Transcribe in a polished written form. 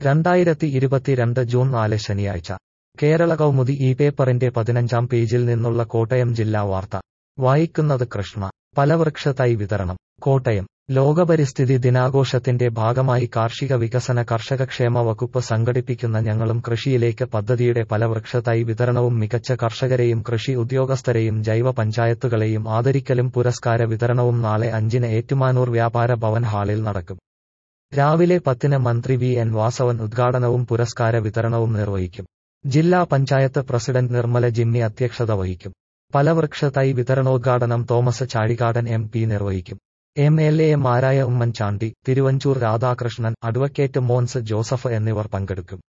2022 June 4 ശനിയാഴ്ച കേരള കൗമുദി ഈ പേപ്പറിന്റെ 15-ാം പേജിൽ നിന്നുള്ള കോട്ടയം ജില്ലാ വാർത്ത വായിക്കുന്നത് കൃഷ്ണ. ഫലവൃക്ഷ തൈ വിതരണം. കോട്ടയം ലോകപരിസ്ഥിതി ദിനാഘോഷത്തിന്റെ ഭാഗമായി കാർഷിക വികസന കർഷകക്ഷേമ വകുപ്പ് സംഘടിപ്പിക്കുന്ന ഞങ്ങളും കൃഷിയിലേക്ക് പദ്ധതിയുടെ ഫലവൃക്ഷ തൈ വിതരണവും മികച്ച കർഷകരെയും കൃഷി ഉദ്യോഗസ്ഥരെയും ജൈവ പഞ്ചായത്തുകളെയും ആദരിക്കലും പുരസ്കാര വിതരണവും നാളെ 5-ന് ഏറ്റുമാനൂർ വ്യാപാര ഭവൻ ഹാളിൽ നടക്കും. രാവിലെ 10-ന് മന്ത്രി വി എൻ വാസവൻ ഉദ്ഘാടനവും പുരസ്കാര വിതരണവും നിർവഹിക്കും. ജില്ലാ പഞ്ചായത്ത് പ്രസിഡന്റ് നിർമ്മല ജിമ്മി അധ്യക്ഷത വഹിക്കും. ഫലവൃക്ഷ തൈ വിതരണോദ്ഘാടനം തോമസ് ചാഴികാടൻ MP നിർവഹിക്കും. MLA മാരായ ഉമ്മൻചാണ്ടി, തിരുവഞ്ചൂർ രാധാകൃഷ്ണൻ, അഡ്വക്കേറ്റ് മോൻസ് ജോസഫ് എന്നിവർ പങ്കെടുക്കും.